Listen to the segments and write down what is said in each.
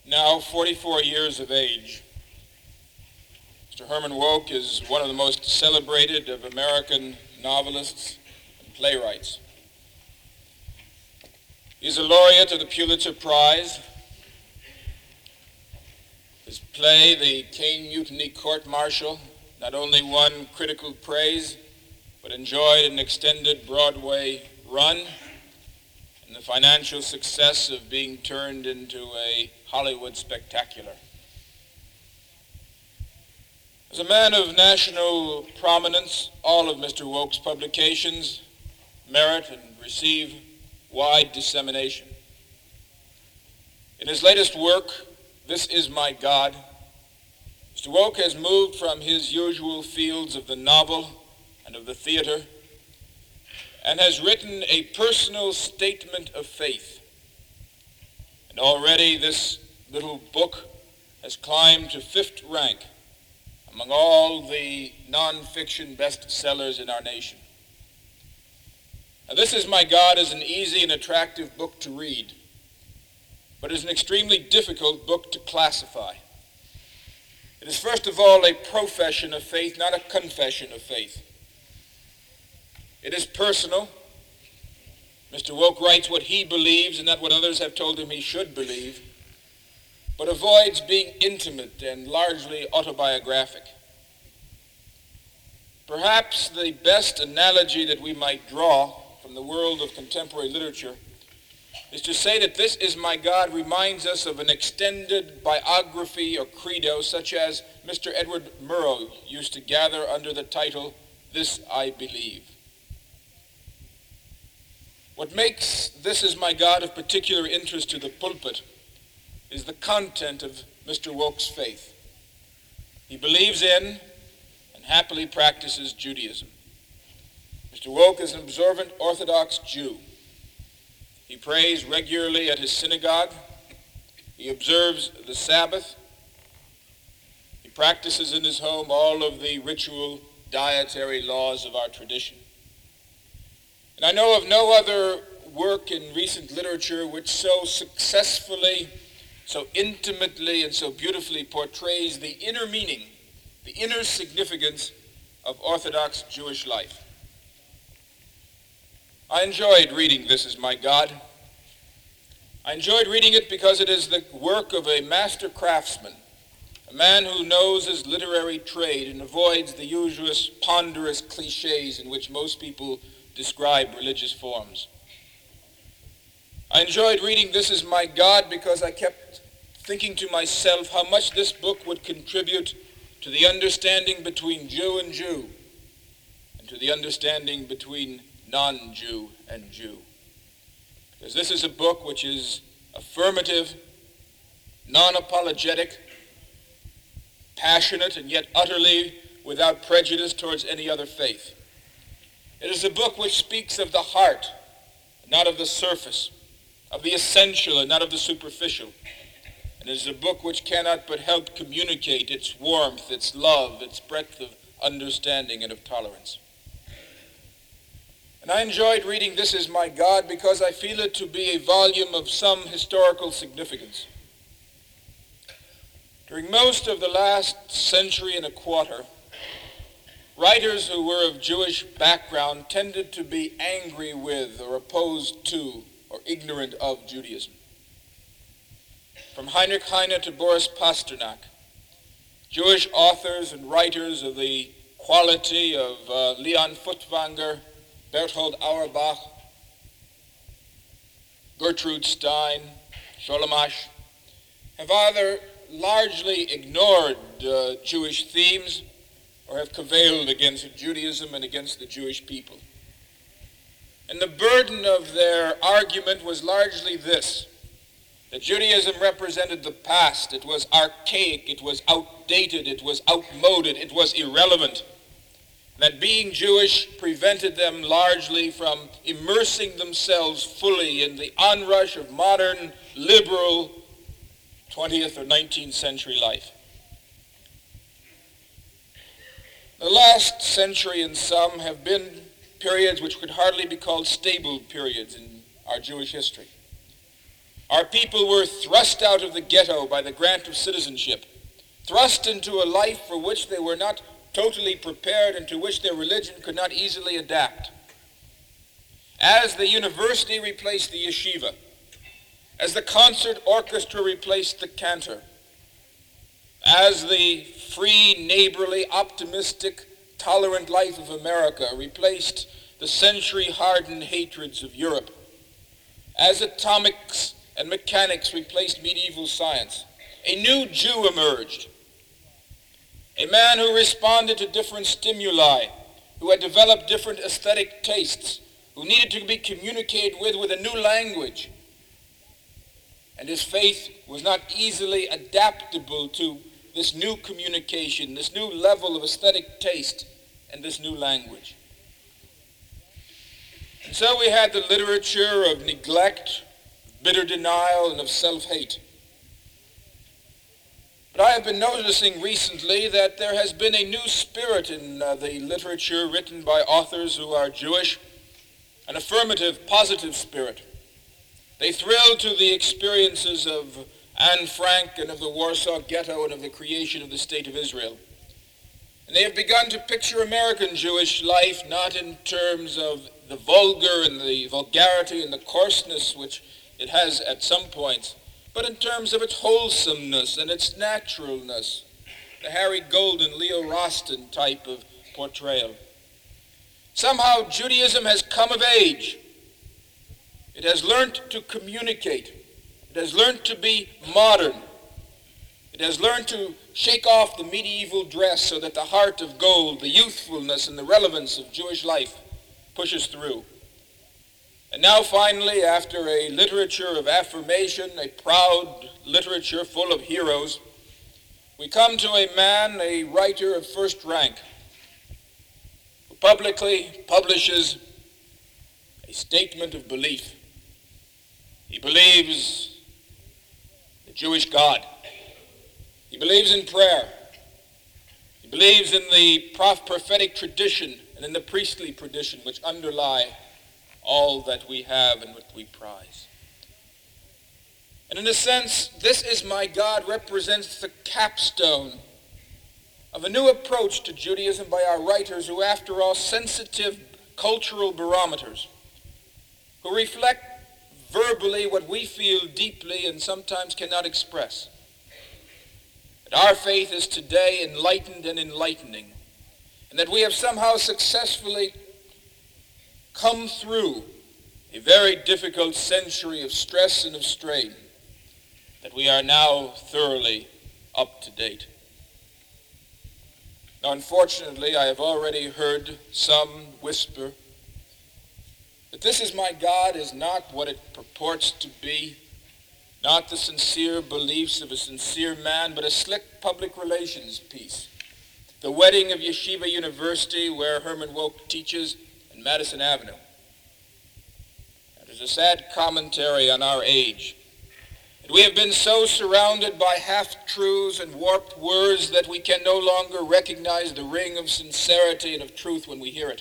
Now 44 years of age, Mr. Herman Wouk is one of the most celebrated of American novelists and playwrights. He's a laureate of the Pulitzer Prize. His play, The Caine Mutiny Court-Martial, not only won critical praise, but enjoyed an extended Broadway run and the financial success of being turned into a Hollywood spectacular. As a man of national prominence, all of Mr. Wouk's publications merit and receive wide dissemination. In his latest work, This Is My God, Mr. Wouk has moved from his usual fields of the novel and of the theater and has written a personal statement of faith. And already this little book has climbed to 5th rank among all the nonfiction bestsellers in our nation. Now, This Is My God is an easy and attractive book to read, but is an extremely difficult book to classify. It is first of all a profession of faith, not a confession of faith. It is personal. Mr. Wouk writes what he believes and not what others have told him he should believe, but avoids being intimate and largely autobiographic. Perhaps the best analogy that we might draw from the world of contemporary literature is to say that This Is My God reminds us of an extended biography or credo such as Mr. Edward Murrow used to gather under the title, This I Believe. What makes This Is My God of particular interest to the pulpit is the content of Mr. Wouk's faith. He believes in and happily practices Judaism. Mr. Wouk is an observant Orthodox Jew. He prays regularly at his synagogue. He observes the Sabbath. He practices in his home all of the ritual dietary laws of our tradition. And I know of no other work in recent literature which so successfully, so intimately, and so beautifully portrays the inner meaning, the inner significance of Orthodox Jewish life. I enjoyed reading This Is My God. I enjoyed reading it because it is the work of a master craftsman, a man who knows his literary trade and avoids the usual ponderous cliches in which most people describe religious forms. I enjoyed reading This Is My God because I kept thinking to myself how much this book would contribute to the understanding between Jew and Jew, and to the understanding between non-Jew and Jew. Because this is a book which is affirmative, non-apologetic, passionate, and yet utterly without prejudice towards any other faith. It is a book which speaks of the heart, not of the surface, of the essential and not of the superficial. And it is a book which cannot but help communicate its warmth, its love, its breadth of understanding and of tolerance. And I enjoyed reading This Is My God because I feel it to be a volume of some historical significance. During most of the last century and a quarter, writers who were of Jewish background tended to be angry with or opposed to or ignorant of Judaism. From Heinrich Heine to Boris Pasternak, Jewish authors and writers of the quality of Leon Furtwängler, Berthold Auerbach, Gertrude Stein, Sholem Asch, have either largely ignored Jewish themes or have cavilled against Judaism and against the Jewish people. And the burden of their argument was largely this, that Judaism represented the past. It was archaic, it was outdated, it was outmoded, it was irrelevant. That being Jewish prevented them largely from immersing themselves fully in the onrush of modern, liberal 20th or 19th century life. The last century and some have been periods which could hardly be called stable periods in our Jewish history. Our people were thrust out of the ghetto by the grant of citizenship, thrust into a life for which they were not totally prepared and to which their religion could not easily adapt. As the university replaced the yeshiva, as the concert orchestra replaced the cantor, as the free, neighborly, optimistic, tolerant life of America replaced the century-hardened hatreds of Europe, as atomics and mechanics replaced medieval science, a new Jew emerged, a man who responded to different stimuli, who had developed different aesthetic tastes, who needed to be communicated with a new language. And his faith was not easily adaptable to this new communication, this new level of aesthetic taste, and this new language. And so we had the literature of neglect, bitter denial, and of self-hate. But I have been noticing recently that there has been a new spirit in the literature written by authors who are Jewish, an affirmative, positive spirit. They thrill to the experiences of Anne Frank and of the Warsaw Ghetto and of the creation of the State of Israel. And they have begun to picture American Jewish life not in terms of the vulgar and the vulgarity and the coarseness which it has at some points, but in terms of its wholesomeness and its naturalness, the Harry Golden, Leo Roston type of portrayal. Somehow Judaism has come of age. It has learned to communicate. It has learned to be modern. It has learned to shake off the medieval dress so that the heart of gold, the youthfulness and the relevance of Jewish life pushes through. And now finally, after a literature of affirmation, a proud literature full of heroes, we come to a man, a writer of first rank, who publicly publishes a statement of belief. He believes in the Jewish God. He believes in prayer. He believes in the prophetic tradition and in the priestly tradition which underlie all that we have and what we prize. And in a sense, This Is My God represents the capstone of a new approach to Judaism by our writers who, after all, sensitive cultural barometers, who reflect verbally what we feel deeply and sometimes cannot express. That our faith is today enlightened and enlightening, and that we have somehow successfully come through a very difficult century of stress and of strain, that we are now thoroughly up to date. Now, unfortunately, I have already heard some whisper that This Is My God is not what it purports to be, not the sincere beliefs of a sincere man, but a slick public relations piece. The wedding of Yeshiva University, where Herman Wouk teaches, in Madison Avenue. It is a sad commentary on our age. And we have been so surrounded by half-truths and warped words that we can no longer recognize the ring of sincerity and of truth when we hear it.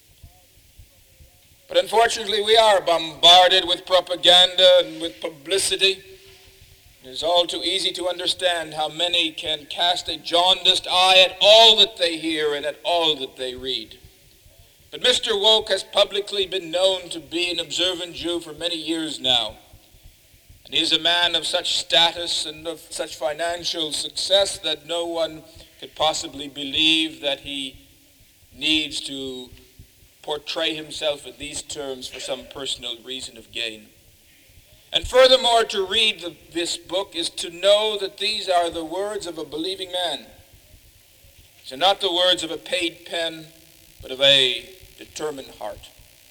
But unfortunately, we are bombarded with propaganda and with publicity. It is all too easy to understand how many can cast a jaundiced eye at all that they hear and at all that they read. But Mr. Wouk has publicly been known to be an observant Jew for many years now. And he is a man of such status and of such financial success that no one could possibly believe that he needs to portray himself in these terms for some personal reason of gain. And furthermore, to read this book is to know that these are the words of a believing man. These are not the words of a paid pen, but of a determined heart.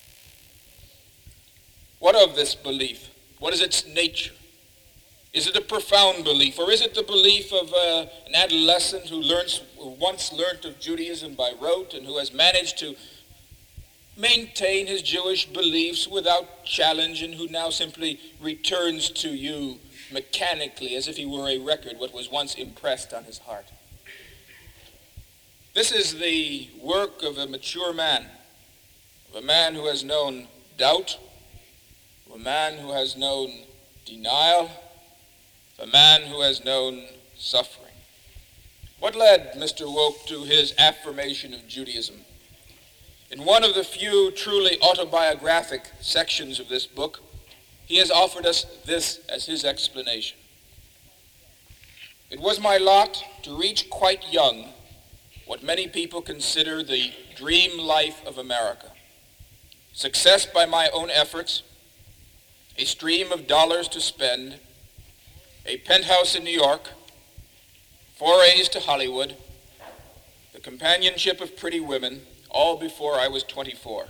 What of this belief? What is its nature? Is it a profound belief, or is it the belief of an adolescent who once learnt of Judaism by rote and who has managed to maintain his Jewish beliefs without challenge and who now simply returns to you mechanically as if he were a record what was once impressed on his heart? This is the work of a mature man, of a man who has known doubt, of a man who has known denial, of a man who has known suffering. What led Mr. Woke to his affirmation of Judaism? In one of the few truly autobiographic sections of this book, he has offered us this as his explanation. It was my lot to reach quite young what many people consider the dream life of America. Success by my own efforts, a stream of dollars to spend, a penthouse in New York, forays to Hollywood, the companionship of pretty women, all before I was 24.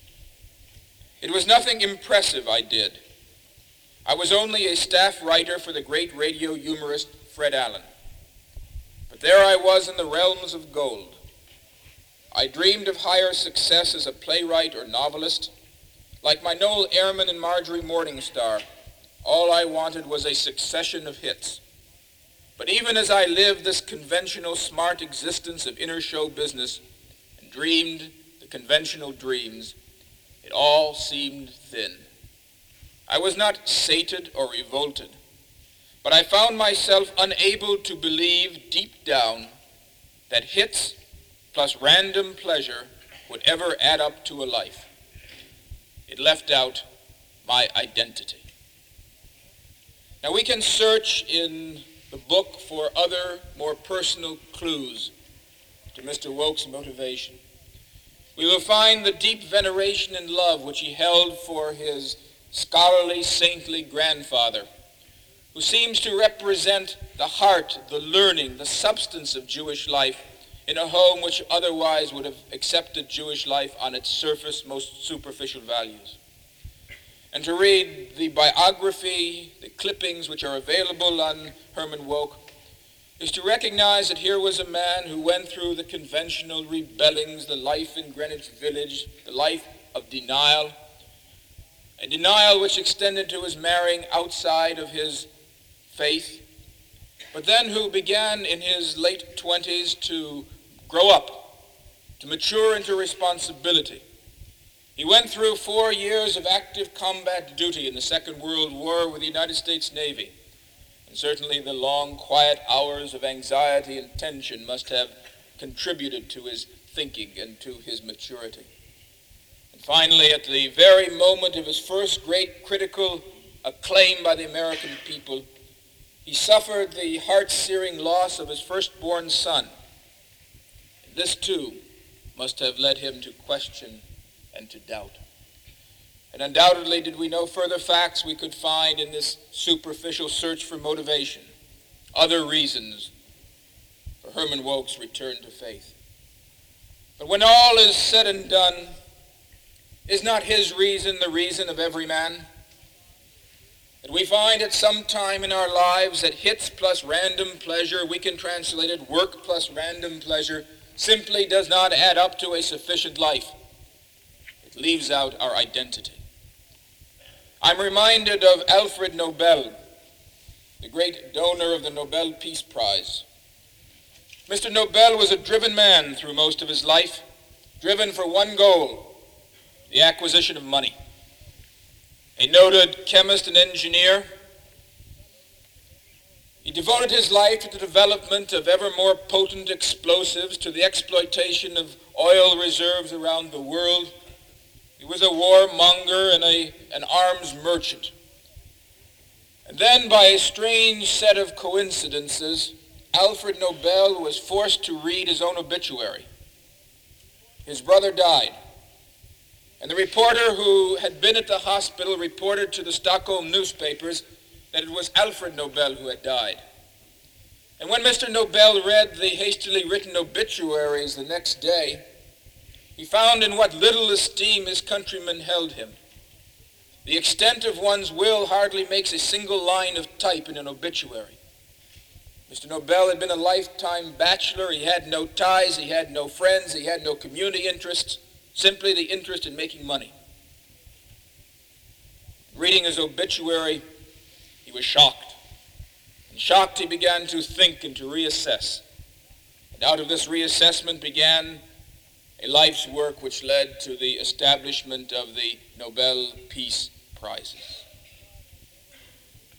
It was nothing impressive I did. I was only a staff writer for the great radio humorist Fred Allen. But there I was in the realms of gold. I dreamed of higher success as a playwright or novelist. Like my Noel Ehrman and Marjorie Morningstar, all I wanted was a succession of hits. But even as I lived this conventional smart existence of inner show business and dreamed the conventional dreams, it all seemed thin. I was not sated or revolted, but I found myself unable to believe deep down that hits plus random pleasure would ever add up to a life. It left out my identity. Now we can search in the book for other, more personal clues to Mr. Woke's motivation. We will find the deep veneration and love which he held for his scholarly, saintly grandfather, who seems to represent the heart, the learning, the substance of Jewish life in a home which otherwise would have accepted Jewish life on its surface, most superficial values. And to read the biography, the clippings which are available on Herman Woke, is to recognize that here was a man who went through the conventional rebellings, the life in Greenwich Village, the life of denial, a denial which extended to his marrying outside of his faith, but then who began in his late 20s to grow up, to mature into responsibility. He went through 4 years of active combat duty in the Second World War with the United States Navy, and certainly the long, quiet hours of anxiety and tension must have contributed to his thinking and to his maturity. And finally, at the very moment of his first great critical acclaim by the American people, he suffered the heart-searing loss of his firstborn son. This, too, must have led him to question and to doubt. And undoubtedly, did we know further facts we could find in this superficial search for motivation, other reasons for Herman Woke's return to faith. But when all is said and done, is not his reason the reason of every man? That we find at some time in our lives that hits plus random pleasure, we can translate it work plus random pleasure, simply does not add up to a sufficient life. It leaves out our identity. I'm reminded of Alfred Nobel, the great donor of the Nobel Peace Prize. Mr. Nobel was a driven man through most of his life, driven for one goal, the acquisition of money. A noted chemist and engineer, he devoted his life to the development of ever more potent explosives, to the exploitation of oil reserves around the world. He was a warmonger and an arms merchant. And then, by a strange set of coincidences, Alfred Nobel was forced to read his own obituary. His brother died. And the reporter who had been at the hospital reported to the Stockholm newspapers that it was Alfred Nobel who had died. And when Mr. Nobel read the hastily written obituaries the next day, he found in what little esteem his countrymen held him. The extent of one's will hardly makes a single line of type in an obituary. Mr. Nobel had been a lifetime bachelor. He had no ties, he had no friends, he had no community interests, simply the interest in making money. Reading his obituary, he was shocked. And shocked, he began to think and to reassess. And out of this reassessment began a life's work which led to the establishment of the Nobel Peace Prizes.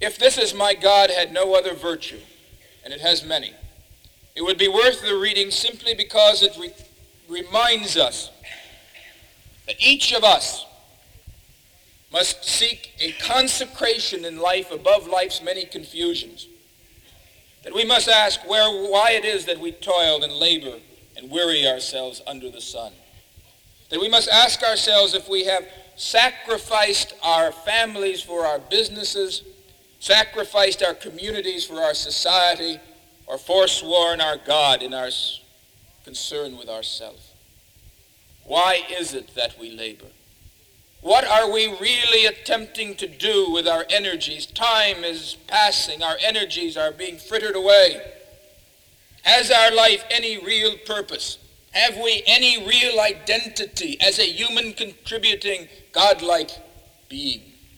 If "This Is My God" had no other virtue, and it has many, it would be worth the reading simply because it reminds us that each of us must seek a consecration in life above life's many confusions. That we must ask why it is that we toil and labor and weary ourselves under the sun. That we must ask ourselves if we have sacrificed our families for our businesses, sacrificed our communities for our society, or forsworn our God in our concern with ourselves. Why is it that we labor? What are we really attempting to do with our energies? Time is passing. Our energies are being frittered away. Has our life any real purpose? Have we any real identity as a human contributing, godlike being?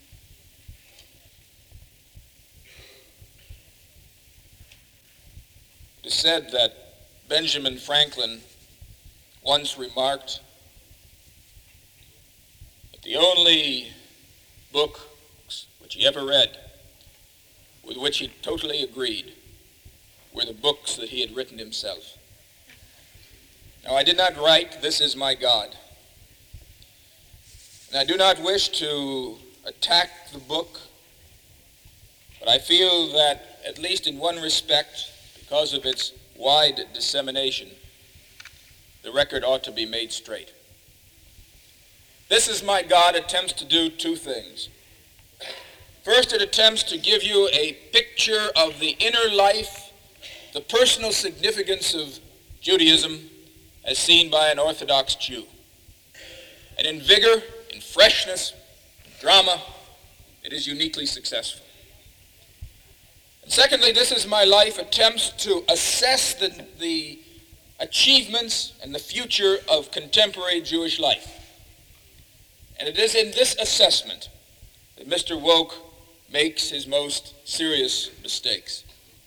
It is said that Benjamin Franklin once remarked that the only books which he ever read with which he totally agreed were the books that he had written himself. Now, I did not write "This Is My God," and I do not wish to attack the book, but I feel that, at least in one respect, because of its wide dissemination, the record ought to be made straight. "This Is My God" attempts to do two things. First, it attempts to give you a picture of the inner life, the personal significance of Judaism as seen by an Orthodox Jew. And in vigor, in freshness, in drama, it is uniquely successful. And secondly, "This Is My Life" attempts to assess the achievements and the future of contemporary Jewish life. And it is in this assessment that Mr. Woke makes his most serious mistakes.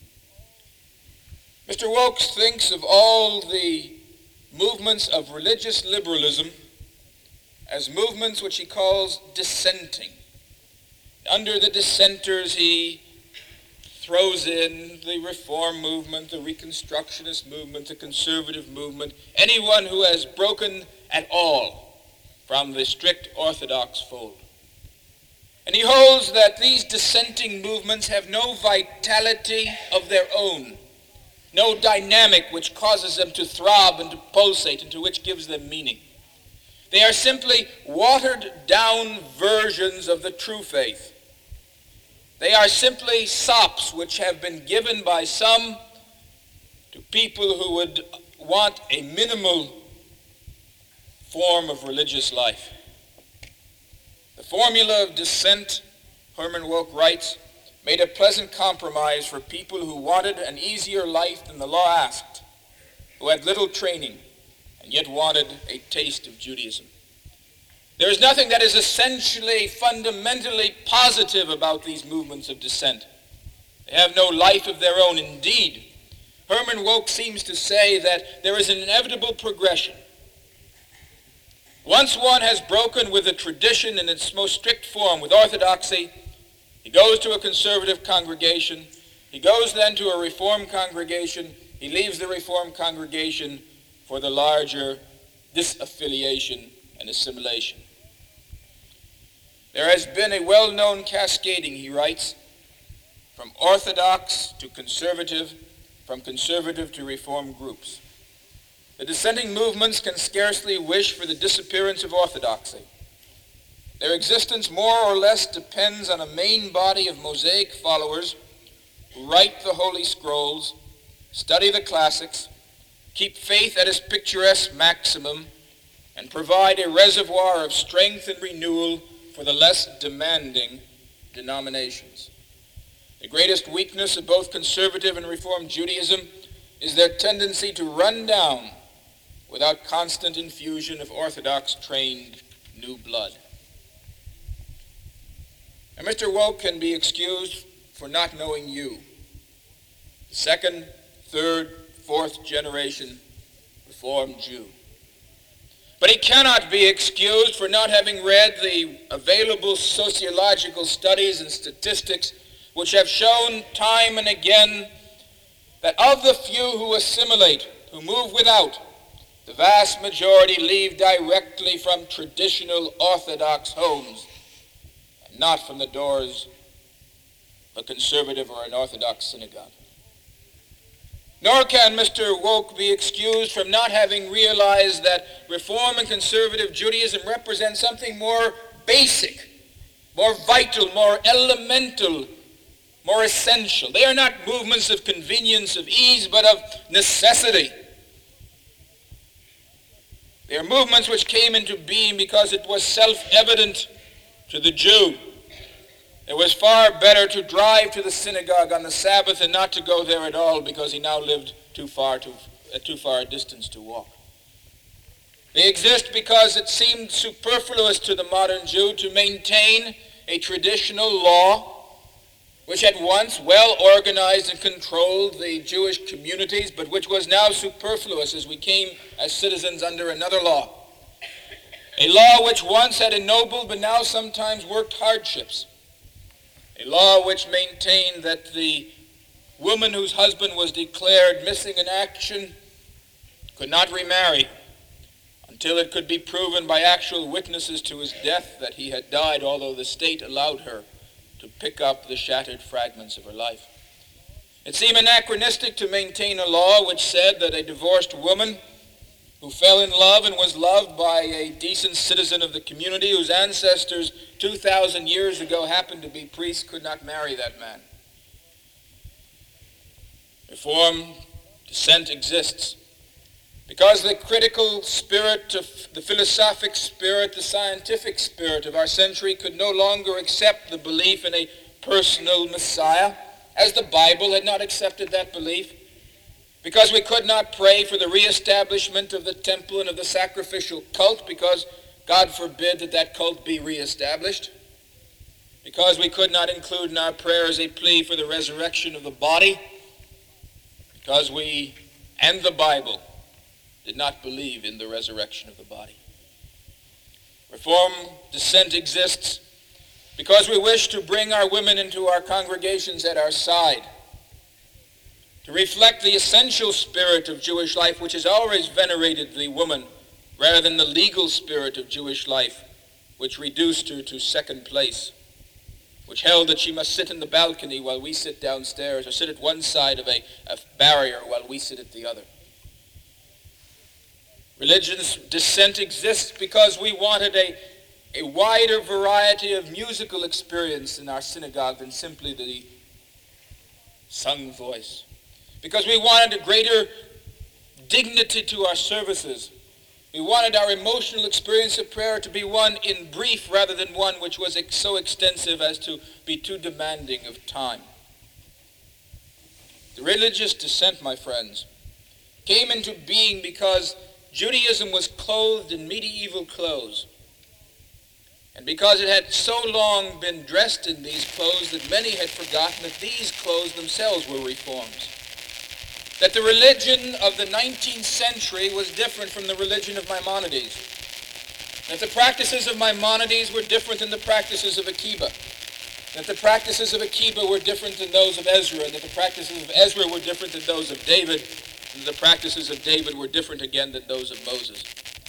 Mr. Woke thinks of all the movements of religious liberalism as movements which he calls dissenting. Under the dissenters, he throws in the reform movement, the reconstructionist movement, the conservative movement, anyone who has broken at all from the strict Orthodox fold. And he holds that these dissenting movements have no vitality of their own, no dynamic which causes them to throb and to pulsate and to which gives them meaning. They are simply watered-down versions of the true faith. They are simply sops which have been given by some to people who would want a minimal form of religious life. The formula of dissent, Herman Woke writes, made a pleasant compromise for people who wanted an easier life than the law asked, who had little training and yet wanted a taste of Judaism. There is nothing that is essentially, fundamentally positive about these movements of dissent. They have no life of their own. Indeed, Herman Woke seems to say that there is an inevitable progression. Once one has broken with the tradition in its most strict form, with orthodoxy, he goes to a conservative congregation. He goes then to a reformed congregation. He leaves the reformed congregation for the larger disaffiliation and assimilation. There has been a well-known cascading, he writes, from orthodox to conservative, from conservative to reform groups. The dissenting movements can scarcely wish for the disappearance of orthodoxy. Their existence more or less depends on a main body of Mosaic followers who write the Holy Scrolls, study the classics, keep faith at its picturesque maximum, and provide a reservoir of strength and renewal for the less demanding denominations. The greatest weakness of both conservative and reformed Judaism is their tendency to run down without constant infusion of Orthodox trained new blood. And Mr. Woke can be excused for not knowing you, the second, third, fourth generation Reformed Jew. But he cannot be excused for not having read the available sociological studies and statistics which have shown time and again that of the few who assimilate, who move without, the vast majority leave directly from traditional Orthodox homes, and not from the doors of a conservative or an Orthodox synagogue. Nor can Mr. Woke be excused from not having realized that Reform and conservative Judaism represent something more basic, more vital, more elemental, more essential. They are not movements of convenience, of ease, but of necessity. They are movements which came into being because it was self-evident to the Jew. It was far better to drive to the synagogue on the Sabbath and not to go there at all because he now lived too far a distance to walk. They exist because it seemed superfluous to the modern Jew to maintain a traditional law which had once well organized and controlled the Jewish communities, but which was now superfluous as we came as citizens under another law. A law which once had ennobled but now sometimes worked hardships. A law which maintained that the woman whose husband was declared missing in action could not remarry until it could be proven by actual witnesses to his death that he had died, although the state allowed her to pick up the shattered fragments of her life. It seemed anachronistic to maintain a law which said that a divorced woman who fell in love and was loved by a decent citizen of the community whose ancestors 2,000 years ago happened to be priests could not marry that man. Reform, dissent exists because the critical spirit, the philosophic spirit, the scientific spirit of our century could no longer accept the belief in a personal Messiah, as the Bible had not accepted that belief. Because we could not pray for the reestablishment of the temple and of the sacrificial cult, because God forbid that that cult be reestablished. Because we could not include in our prayers a plea for the resurrection of the body. Because we and the Bible did not believe in the resurrection of the body. Reform dissent exists because we wish to bring our women into our congregations at our side, to reflect the essential spirit of Jewish life, which has always venerated the woman, rather than the legal spirit of Jewish life, which reduced her to second place, which held that she must sit in the balcony while we sit downstairs, or sit at one side of a barrier while we sit at the other. Religious dissent exists because we wanted a wider variety of musical experience in our synagogue than simply the sung voice. Because we wanted a greater dignity to our services. We wanted our emotional experience of prayer to be one in brief rather than one which was so extensive as to be too demanding of time. The religious dissent, my friends, came into being because Judaism was clothed in medieval clothes, and because it had so long been dressed in these clothes that many had forgotten that these clothes themselves were reforms. That the religion of the 19th century was different from the religion of Maimonides. That the practices of Maimonides were different than the practices of Akiba. That the practices of Akiba were different than those of Ezra, and that the practices of Ezra were different than those of David, and the practices of David were different again than those of Moses.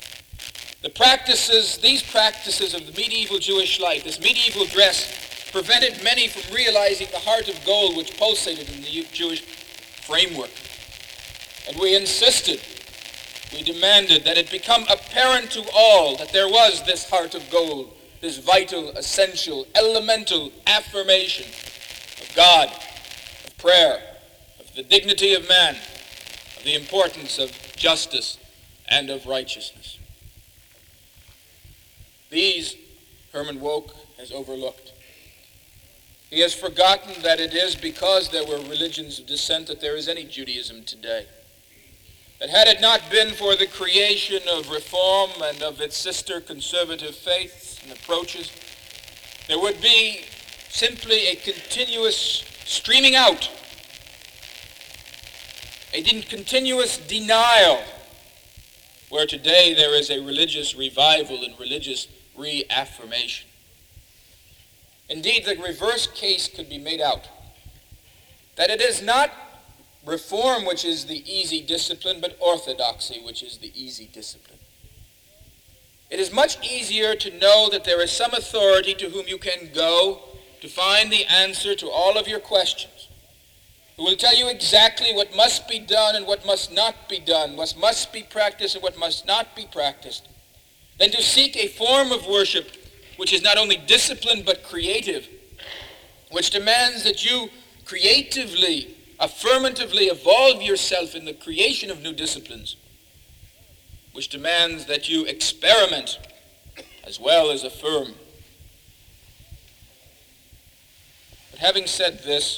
These practices of the medieval Jewish life, this medieval dress, prevented many from realizing the heart of gold which pulsated in the Jewish framework. And we demanded that it become apparent to all that there was this heart of gold, this vital, essential, elemental affirmation of God, of prayer, of the dignity of man, of the importance of justice and of righteousness. These Herman Wouk has overlooked. He has forgotten that it is because there were religions of dissent that there is any Judaism today. That had it not been for the creation of Reform and of its sister conservative faiths and approaches, there would be simply a continuous streaming out, a continuous denial, where today there is a religious revival and religious reaffirmation. Indeed, the reverse case could be made out. that it is not reform which is the easy discipline, but orthodoxy which is the easy discipline. It is much easier to know that there is some authority to whom you can go to find the answer to all of your questions, who will tell you exactly what must be done and what must not be done, what must be practiced and what must not be practiced, than to seek a form of worship which is not only disciplined but creative, which demands that you creatively, affirmatively evolve yourself in the creation of new disciplines, which demands that you experiment as well as affirm. But having said this,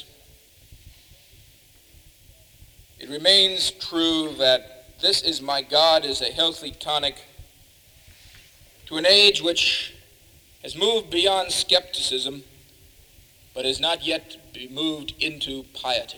it remains true that This Is My God is a healthy tonic to an age which has moved beyond skepticism, but has not yet moved into piety.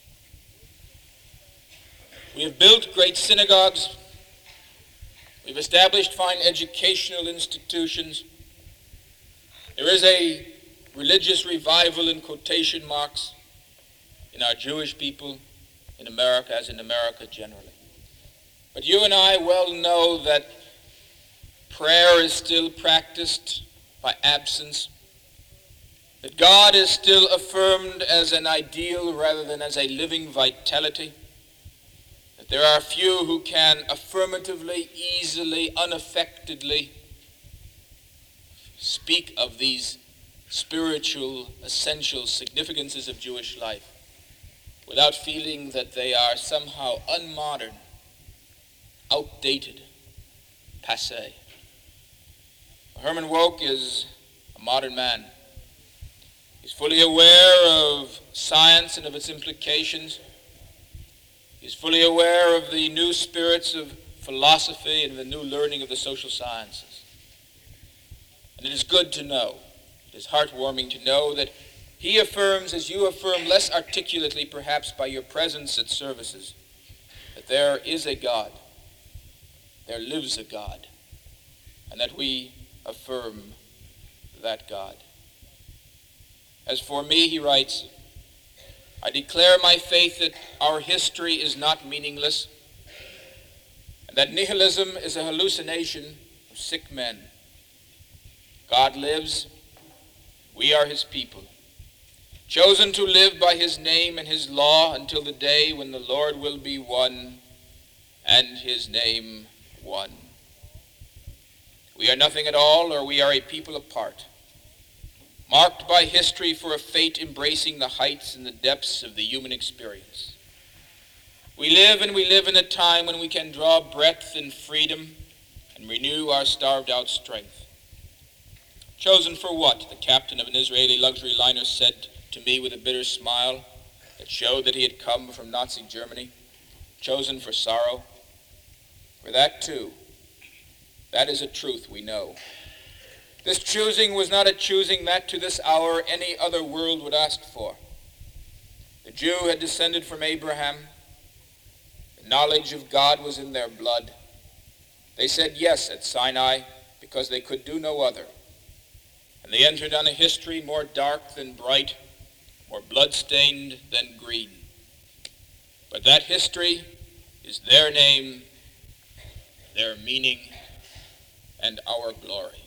We have built great synagogues. We've established fine educational institutions. There is a religious revival in quotation marks in our Jewish people in America, as in America generally. But you and I well know that prayer is still practiced by absence, that God is still affirmed as an ideal rather than as a living vitality, that there are few who can affirmatively, easily, unaffectedly speak of these spiritual, essential significances of Jewish life without feeling that they are somehow unmodern, outdated, passé. Herman Wouk is a modern man. He's fully aware of science and of its implications. He's fully aware of the new spirits of philosophy and the new learning of the social sciences. And it is good to know, it is heartwarming to know that he affirms, as you affirm less articulately perhaps by your presence at services, that there is a God, there lives a God, and that we affirm that God. As for me, he writes, I declare my faith that our history is not meaningless, and that nihilism is a hallucination of sick men. God lives. We are his people, chosen to live by his name and his law until the day when the Lord will be one and his name one. We are nothing at all, or we are a people apart, marked by history for a fate embracing the heights and the depths of the human experience. We live in a time when we can draw breath in freedom and renew our starved-out strength. Chosen for what? The captain of an Israeli luxury liner said to me with a bitter smile that showed that he had come from Nazi Germany. Chosen for sorrow. For that too, that is a truth we know. This choosing was not a choosing that to this hour any other world would ask for. The Jew had descended from Abraham. The knowledge of God was in their blood. They said yes at Sinai because they could do no other. And they entered on a history more dark than bright, more blood-stained than green. But that history is their name, their meaning, and our glory.